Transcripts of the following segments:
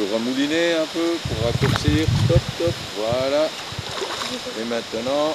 peux remouliner un peu pour raccourcir. Stop, stop, voilà. Et maintenant,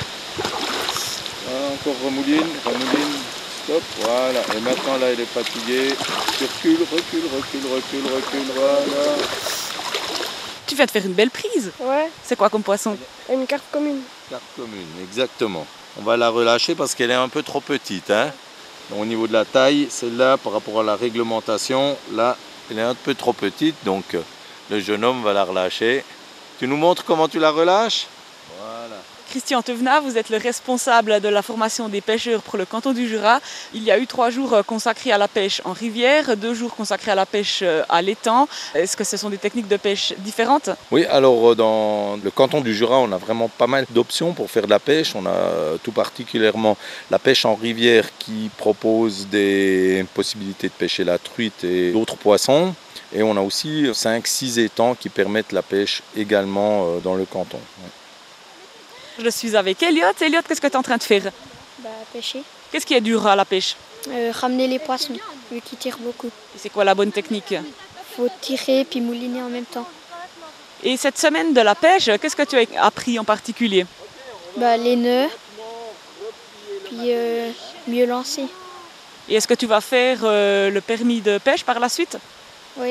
encore remouline, remouline, stop, voilà. Et maintenant là il est fatigué. Tu recules, recule, recule, recule, recule, voilà. Tu viens de faire une belle prise. Ouais, C'est quoi comme poisson? une carte commune. Carte commune, exactement. On va la relâcher parce qu'elle est un peu trop petite, hein. Donc, au niveau de la taille, celle-là, par rapport à la réglementation, là, elle est un peu trop petite, donc le jeune homme va la relâcher. Tu nous montres comment tu la relâches? Voilà. Christian Thévenat, vous êtes le responsable de la formation des pêcheurs pour le canton du Jura. Il y a eu 3 jours consacrés à la pêche en rivière, 2 jours consacrés à la pêche à l'étang. Est-ce que ce sont des techniques de pêche différentes? Oui, alors dans le canton du Jura, on a vraiment pas mal d'options pour faire de la pêche. On a tout particulièrement la pêche en rivière qui propose des possibilités de pêcher la truite et d'autres poissons. Et on a aussi 5-6 étangs qui permettent la pêche également dans le canton. Je suis avec Elliot. Elliot, qu'est-ce que tu es en train de faire? Pêcher. Qu'est-ce qui est dur à la pêche? Ramener les poissons, vu qu'ils tirent beaucoup. Et c'est quoi la bonne technique? Faut tirer puis mouliner en même temps. Et cette semaine de la pêche, qu'est-ce que tu as appris en particulier? Les nœuds, puis mieux lancer. Et est-ce que tu vas faire le permis de pêche par la suite? Oui.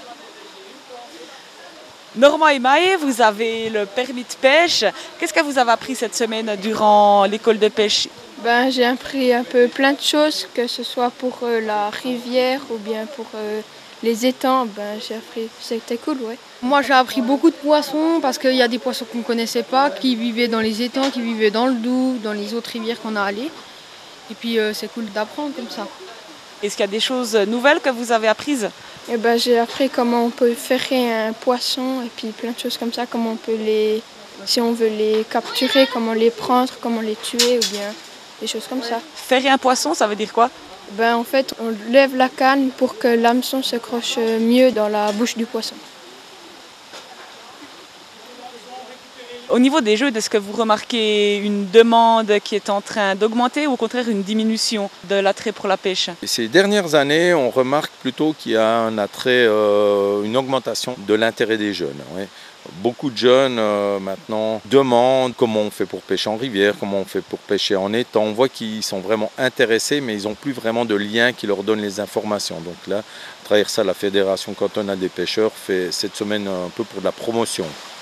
Normand et Maë, vous avez le permis de pêche. Qu'est-ce que vous avez appris cette semaine durant l'école de pêche? J'ai appris un peu plein de choses, que ce soit pour la rivière ou bien pour les étangs. J'ai appris, c'était cool, ouais. Moi j'ai appris beaucoup de poissons parce qu'il y a des poissons qu'on ne connaissait pas, qui vivaient dans les étangs, qui vivaient dans le Doubs, dans les autres rivières qu'on a allées. Et puis c'est cool d'apprendre comme ça. Est-ce qu'il y a des choses nouvelles que vous avez apprises? J'ai appris comment on peut ferrer un poisson et puis plein de choses comme ça, comment on peut si on veut les capturer, comment les prendre, comment les tuer ou bien des choses comme ça. Ferrer un poisson, ça veut dire quoi? En fait, on lève la canne pour que l'hameçon se croche mieux dans la bouche du poisson. Au niveau des jeux, est-ce que vous remarquez une demande qui est en train d'augmenter ou au contraire une diminution de l'attrait pour la pêche? Et ces dernières années, on remarque plutôt qu'il y a un attrait, une augmentation de l'intérêt des jeunes. Oui. Beaucoup de jeunes maintenant demandent comment on fait pour pêcher en rivière, comment on fait pour pêcher en étang. On voit qu'ils sont vraiment intéressés, mais ils n'ont plus vraiment de lien qui leur donne les informations. Donc là, à travers ça, la Fédération cantonale des pêcheurs fait cette semaine un peu pour de la promotion.